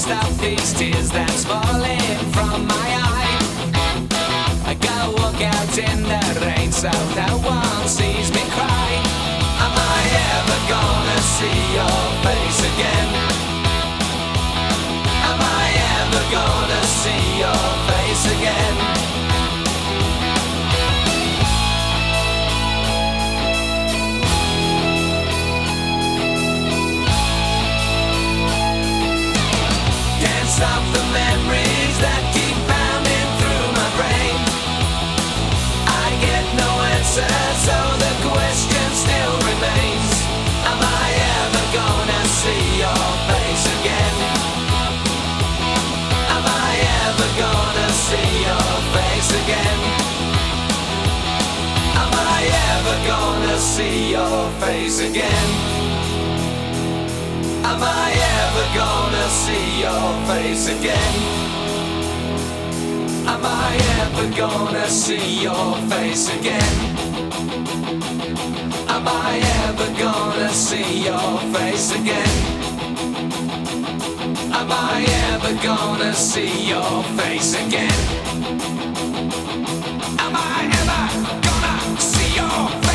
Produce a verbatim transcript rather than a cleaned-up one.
stop these tears that's falling from my eye. I gotta walk out in the rain so no one sees me cry. Am I ever gonna see your face again? Am I ever gonna see your face again? Can't stop the memories that keep pounding through my brain. I get no answer, so the question still remains. Am I ever gonna see your face again? Am I ever gonna see your face again? Am I ever gonna see your face again? Am I ever gonna see your face again? Am I ever gonna see your face again? Am I ever gonna see your face again? Am I ever gonna see your face again? Am I ever gonna see your